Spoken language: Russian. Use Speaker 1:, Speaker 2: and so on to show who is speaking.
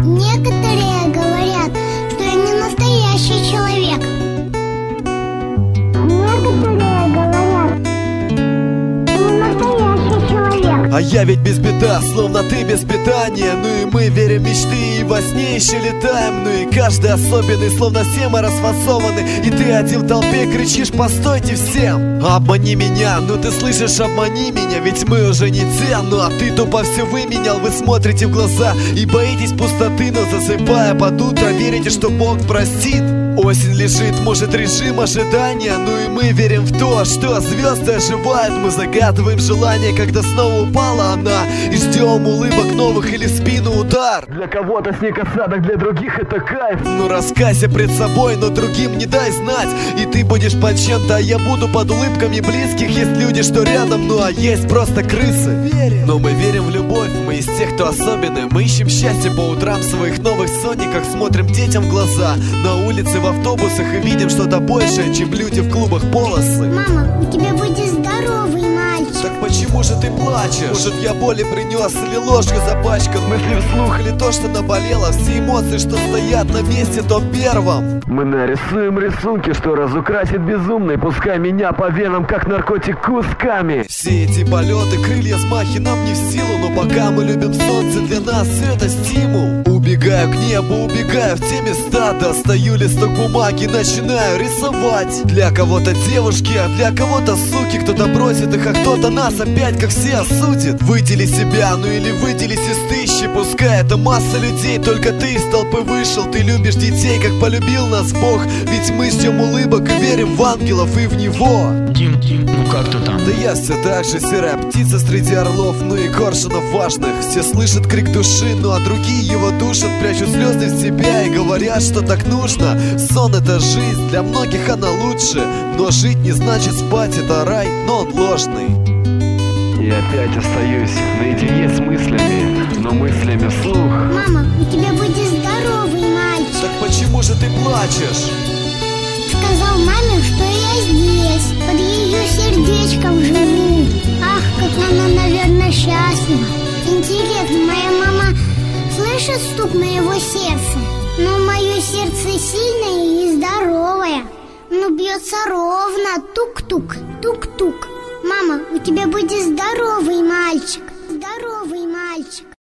Speaker 1: Некоторые говорят, что я не настоящий человек. Некоторые говорят, что не настоящий человек.
Speaker 2: А я ведь без беда, словно ты без питания. Ну и мы верим в мечты, и во сне еще летаем. Ну и каждый особенный, словно все мы расфасованы. И ты один в толпе кричишь: постойте всем, обмани меня. Ну ты слышишь, обмани меня, ведь мы уже не те. Ну а ты тупо все выменял. Вы смотрите в глаза и боитесь пустоты, но засыпая под утро верите, что Бог простит. Осень лежит, может, режим ожидания. Ну и мы верим в то, что звезды оживают. Мы загадываем желание, когда снова упала она, и ждем улыбок новых или в спину удар. Для кого-то снег осадок, для других это кайф. Ну раскайся пред собой, но другим не дай знать. И ты будешь под чем-то, а я буду под улыбками близких. Есть люди, что рядом, ну а есть просто крысы. Но мы верим в любовь, мы из тех, кто особенный. Мы ищем счастье по утрам в своих новых сонниках. Смотрим детям в глаза на улице, в автобусах, и видим что-то большее, чем люди в клубах полосы.
Speaker 1: Мама, у тебя будет здоровый мальчик.
Speaker 2: Так почему же ты плачешь? Может, я боли принес, или ложью запачкан? Мысли вслух, или то, что наболело? Все эмоции, что стоят на месте, том первом. Мы нарисуем рисунки, что разукрасит безумный. Пускай меня по венам, как наркотик, кусками. Все эти полеты, крылья, взмахи нам не в силу. Но пока мы любим солнце, для нас это стимул. Убегаю к небу, убегаю в те места. Достаю листок бумаги, начинаю рисовать. Для кого-то девушки, а для кого-то суки. Кто-то бросит их, а кто-то нас опять, как все, осудит. Выдели себя, ну или выделись из тысячи. Пускай это масса людей, только ты из толпы вышел. Ты любишь детей, как полюбил нас Бог. Ведь мы ждем улыбок и верим в ангелов и в Него.
Speaker 3: Дим, ну как ты там?
Speaker 2: Да я все так же, серая птица среди орлов. Ну и коршунов важных. Все слышат крик души, ну а другие его душат. Прячут слезы в себя и говорят, что так нужно. Сон — это жизнь, для многих она лучше. Но жить не значит спать, это рай, но он ложный. И опять остаюсь наедине с мыслями, но мыслями вслух.
Speaker 1: Мама, у тебя будет здоровый мальчик.
Speaker 2: Так почему же ты плачешь?
Speaker 1: Сказал маме, что я здесь, под ее сердечком живу. Ах, как она, наверное, счастлива. Интересно, моя мама слышит стук моего сердца? Но мое сердце сильное и здоровое. Но бьется ровно, тук-тук, тук-тук. Мама, у тебя будет здоровый мальчик. Здоровый мальчик.